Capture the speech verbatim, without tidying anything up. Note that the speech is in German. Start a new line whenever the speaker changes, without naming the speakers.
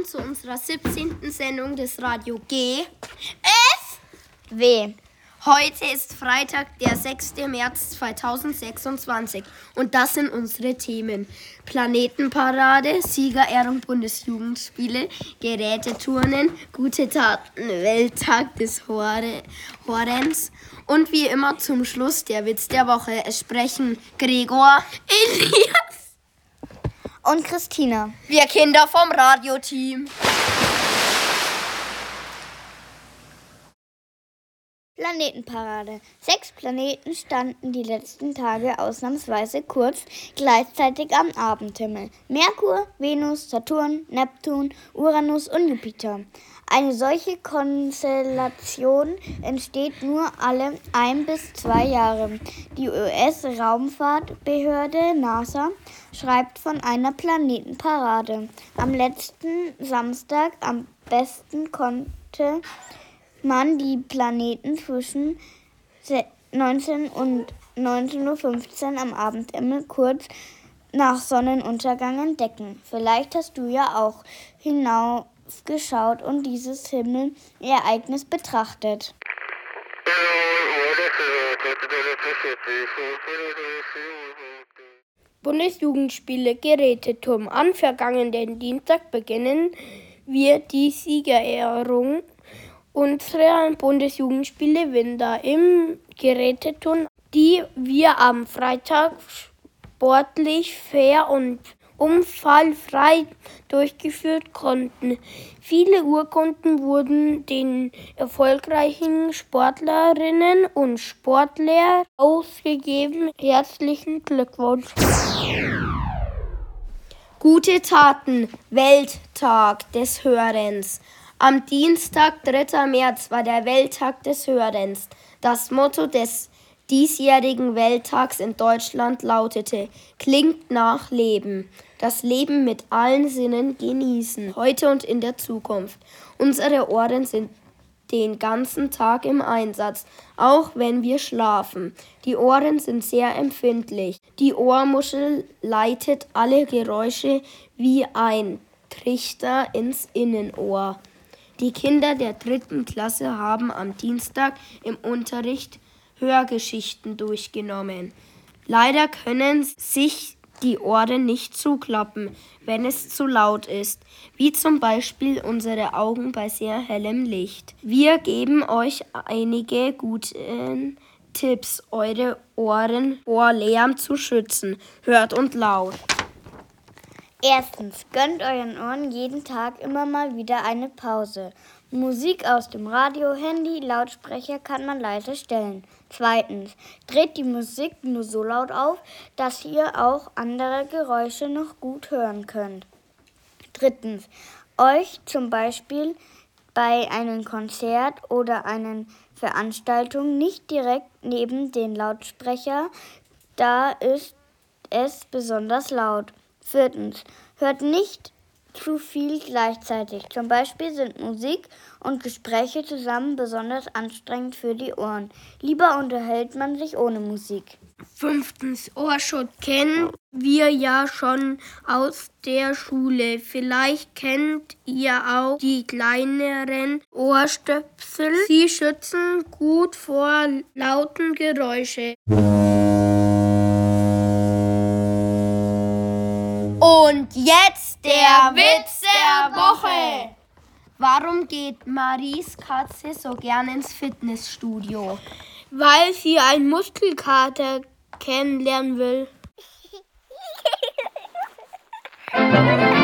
willkommen zu unserer siebzehnten Sendung des Radio G
F W.
Heute ist Freitag, der sechster März zweitausendsechsundzwanzig und das sind unsere Themen. Planetenparade, Siegerehrung Bundesjugendspiele, Geräteturnen, gute Taten, Welttag des Hore- Horens und wie immer zum Schluss der Witz der Woche. Es sprechen Gregor, Elias
und Christina.
Wir Kinder vom Radioteam.
Planetenparade. Sechs Planeten standen die letzten Tage ausnahmsweise kurz gleichzeitig am Abendhimmel. Merkur, Venus, Saturn, Neptun, Uranus und Jupiter. Eine solche Konstellation entsteht nur alle ein bis zwei Jahre. Die U S-Raumfahrtbehörde NASA schreibt von einer Planetenparade. Am letzten Samstag am besten konnte man die Planeten zwischen neunzehn und neunzehn Uhr fünfzehn am Abendhimmel kurz nach Sonnenuntergang entdecken. Vielleicht hast du ja auch hinaufgeschaut und dieses Himmelereignis betrachtet.
Bundesjugendspiele Geräteturm. Am vergangenen Dienstag beginnen wir die Siegerehrung unserer Bundesjugendspiele Winter im Geräteturm, die wir am Freitag sportlich, fair und unfallfrei durchgeführt konnten. Viele Urkunden wurden den erfolgreichen Sportlerinnen und Sportlern ausgegeben. Herzlichen Glückwunsch!
Gute Taten, Welttag des Hörens. Am Dienstag, dritter März, war der Welttag des Hörens. Das Motto des diesjährigen Welttags in Deutschland lautete: Klingt nach Leben. Das Leben mit allen Sinnen genießen, heute und in der Zukunft. Unsere Ohren sind den ganzen Tag im Einsatz, auch wenn wir schlafen. Die Ohren sind sehr empfindlich. Die Ohrmuschel leitet alle Geräusche wie ein Trichter ins Innenohr. Die Kinder der dritten Klasse haben am Dienstag im Unterricht Hörgeschichten durchgenommen. Leider können sich die Ohren nicht zuklappen, wenn es zu laut ist, wie zum Beispiel unsere Augen bei sehr hellem Licht. Wir geben euch einige gute Tipps, eure Ohren vor Lärm zu schützen. Hört und laut.
Erstens, gönnt euren Ohren jeden Tag immer mal wieder eine Pause. Musik aus dem Radio, Handy, Lautsprecher kann man leise stellen. Zweitens, dreht die Musik nur so laut auf, dass ihr auch andere Geräusche noch gut hören könnt. Drittens, euch zum Beispiel bei einem Konzert oder einer Veranstaltung nicht direkt neben den Lautsprecher, da ist es besonders laut. Viertens, hört nicht zu viel gleichzeitig. Zum Beispiel sind Musik und Gespräche zusammen besonders anstrengend für die Ohren. Lieber unterhält man sich ohne Musik.
Fünftens, Ohrschutz kennen wir ja schon aus der Schule. Vielleicht kennt ihr auch die kleineren Ohrstöpsel. Sie schützen gut vor lauten Geräuschen.
Und jetzt der Witz der Woche. Warum geht Maries Katze so gern ins Fitnessstudio?
Weil sie einen Muskelkater kennenlernen will.